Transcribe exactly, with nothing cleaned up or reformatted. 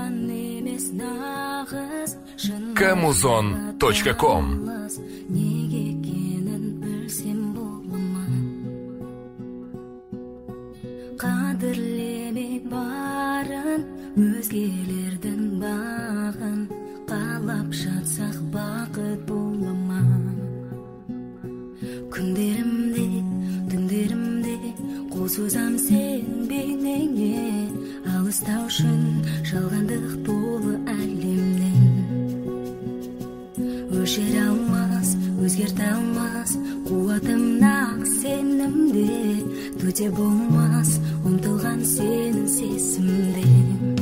камузон точка ком. Неге екенін білсем бола ма? Қадірлемей барын, өзгелердің бағын, қалап жатсақ бақыт бола ма? Күндерімде, түндерімде қол созам сен бейнеңе, алыстау үшін жалғандық толы әлемнен. Өшіре алмас, өзгерте алмас, қуатым нақ сенімде, төте болмас, ұмтылған сенің сезімде.